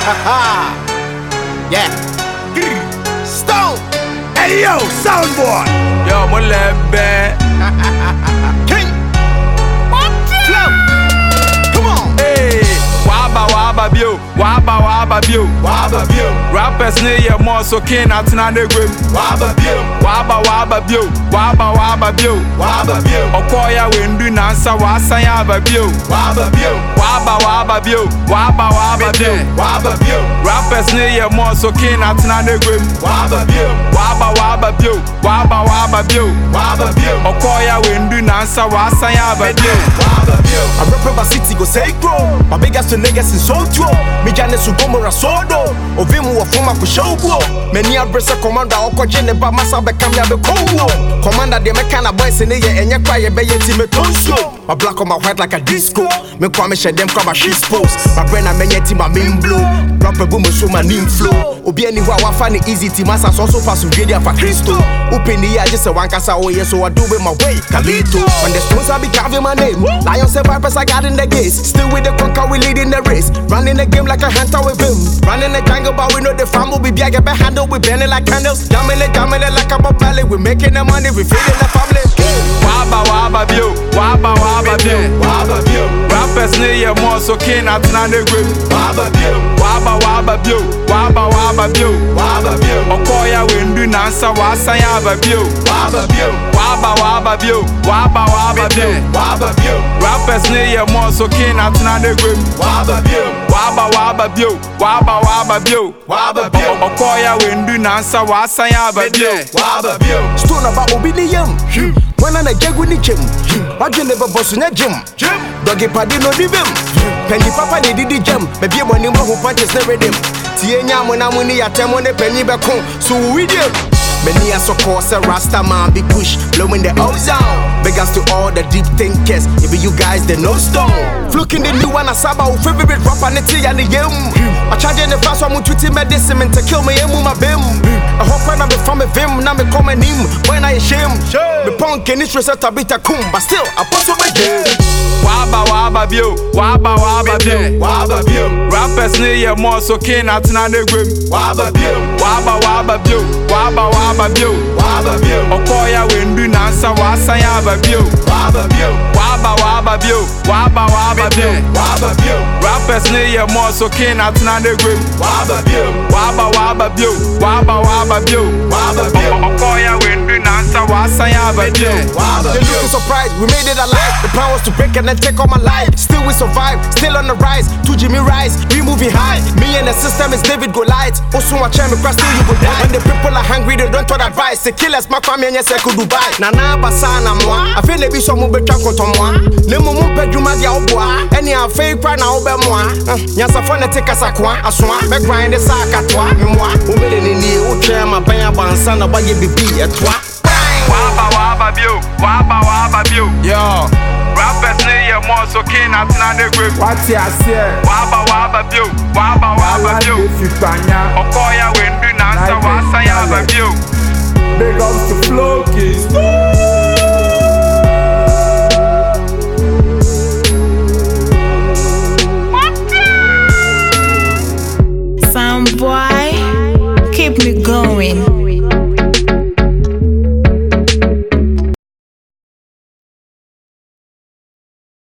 Yeah. Stone. Hey yo, soundboy. Yo, my left back. King. Flow. Come on. Hey, waba bio, waba bio. Rappers near your more so king at Nandegrim. Waba bio, waba bio. Okoya windu nansa wasaya bio. Waba bio. Rappers near your more so king at Nandegrim. Waba bio. Okoya windu nansa wasaya bio. I represent city go say grow. My biggest to niggas in Sojo. Me jane su gomora sodo. Ovimu wa fuma ku showbo. Many abresa commander oko jene ba masa be kamya be kowo. Commander de me kana boys in ye enye kwa ye be ye team tonso. My black on my white like a disco. Me kwa me share them kwa my shit post. My brain a menye team a main blow. Rapper boom so my name flow. Obi any wa find it easy team asa so pass video for Cristo. Open the year just a wankasa oh yeah so I do it my way. Kalito. When the stones I be carving my name. Lions and vipers I got in the gates. Still with the conquer we leading the race. Running the game like a hunter with him. Running the jungle but we know the farm will be big and handle we burning like candles. Jamming it like a ballet. We making the money we feeding the family. Waba bio. Rappers near your more so king at Nandegrim. Waba bio. Okoya windu nansa wasaya bio. Waba bio. Rappers near your more so king at Nandegrim. Waba bio. Okoya windu nansa wasaya bio. Stone about obedience. When I get with the gym, I can never boss in a gym. Doggy paddy no divim. Penny papa they did the gym. Maybe when you who punches never them. Tienya when I'm winning at time on the penny back home. So we did. Many are so course a Rasta man be push, blowing the ozone. Beggars to all the deep thinkers. If you guys they no stone. Flooking the new one a saba who favorite rapper and the tea and the yam. I charge in the fast one to team medicine to kill me and my bim. I hope when I be from a vim, now me come and him when I shame. The punk and it's reset a bit a coom, but still I pass over game. Waba bio. Rappers near your more so king at Nandegrim. Waba bio. Okoya windu nansa wasaya bio. Waba bio. Rappers near your more so king at Nandegrim. Waba bio. Okoya windu nansa wasaya bio. They're looking surprised, we made it alive. The plan was to break and then take all my life. Still we survive, still on the rise. To Jimmy Rise, we moving high. Me and the system is David Goliath. Also watch me crash till you go die. When the people are hungry, they don't want advice. The killers my family and yes I could Dubai. Nana basana moi. I feel like we some move better contre moi. Nemo mon père du madia au bois. Any a fake cry now be moi. Nyasa fone take a sakwa. Aswa me grind the sack at toi. Me moi. O me le ni o try my banya bansa na ba ye bibi at toi. Waba bio. Yo, rappers near your more so king at Nandegrim. What's your say? Waba bio. Okoya windu nansa wasaya bio. Big ups to Flow Kids.